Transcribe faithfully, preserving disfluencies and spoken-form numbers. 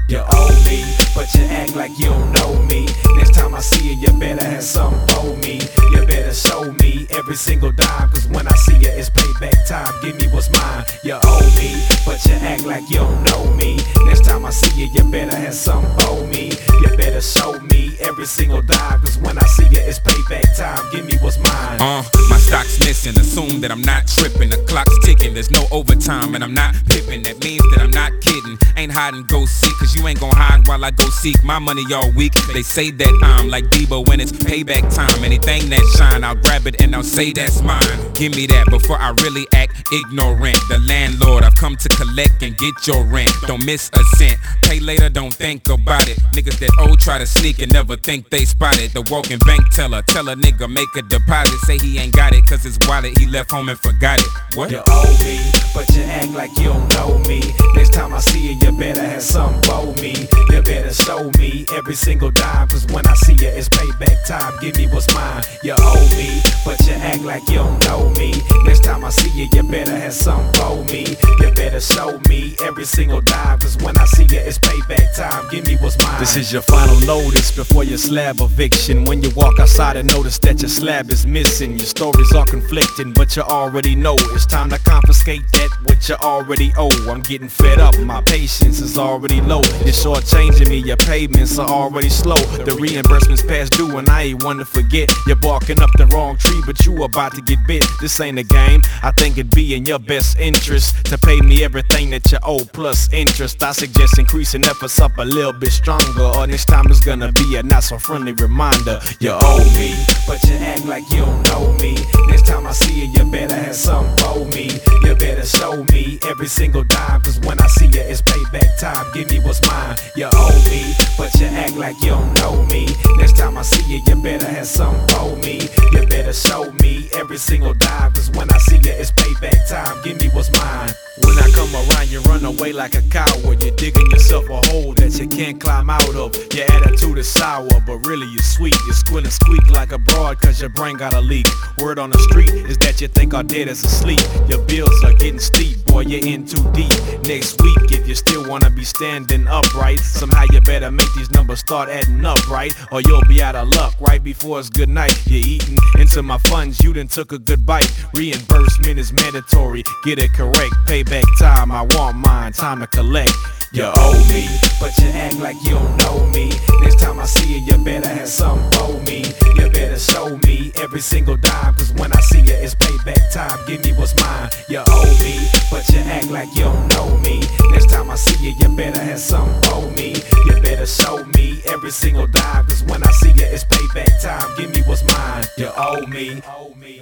You owe me, but you act like you don't know me. Next time I see you, you better have something for me. You better show me every single dime, cause when I see you, it's payback time. Give me what's mine. You owe me, but you act like you don't know me. Next time I see you, you better have something for me. You better show me every single dime, cause when I see you, it's payback time. Give me what's mine. Uh, my stock's missing, assume that I'm not tripping. The clock's ticking, there's no overtime, and I'm not pipping. That means that I'm not kidding. Ain't hide and go seek, cause you ain't gon' hide while I go seek my money all week. They say that I'm like Debo when it's payback time. Anything that shine, I'll grab it and I'll say that's mine. Give me that before I really act ignorant. The landlord, I've come to collect and get your rent. Don't miss a cent, pay later, don't think about it. Niggas that owe try to sneak and never think they spotted. The walking bank teller, tell a nigga make a deposit. Say he ain't got it cause his wallet he left home and forgot it. What? You owe me, but you act like you don't know me. Next time I see you, you better have something for me. You better show me every single dime, cause when I see you, it's payback time. Give me what's mine. You owe me, but you act like you don't know me. Next time I see you, you better have something for me. You better show me every single dime, cause when I see you, it's payback time. Give me what's mine. This is your final notice before your slab eviction. When you walk outside and notice that your slab is missing. Your stories are conflicting, but you already know it's time to confiscate that what you already owe. I'm getting fed up, my patience is already low. You're shortchanging me, your payments are already slow. The reimbursements past due and I ain't one to forget. You're barking up the wrong tree, but you about to get bit. This ain't a game, I think it'd be in your best interest to pay me everything that you owe plus interest. I suggest increasing efforts up a little bit stronger, or next time it's gonna be a not so friendly reminder. You owe me, but you act like you don't know me. Next time I see you, you better have something for me. You better show me every single dime, cause when I see you, it's payback time. Give me what's mine. You owe me, but you act like you don't know me. Next time I see you, you better have something for me. You better show me every single dime, cause when I see you, it's payback time. Give me what's mine. When I come around, you run away like a coward. You're digging yourself a hole that you can't climb out of. Your attitude is sour, but really you're sweet. You're squealing squeak like a broad cause your brain got a leak. Word on the street is that you think our dead is asleep. Your bills are getting steep, boy, you're in too deep. Next week, if you still wanna be standing upright, somehow you better make these numbers start adding up, right? Or you'll be out of luck right before it's good night. You're eating into my funds, you done took a good bite. Reimbursement is mandatory, get it correct. Payback time, I want mine, time to collect. You owe me, but you act like you don't know me. Next time I see you, you better have something for me. You better show me every single dime, cause when I see you, it's payback time. Give me what's mine. You owe me, but you act like you don't know me. Next time I see you, you better have something for me. You better show me every single dime, cause when I see you, it's payback time. Give me what's mine. You owe me.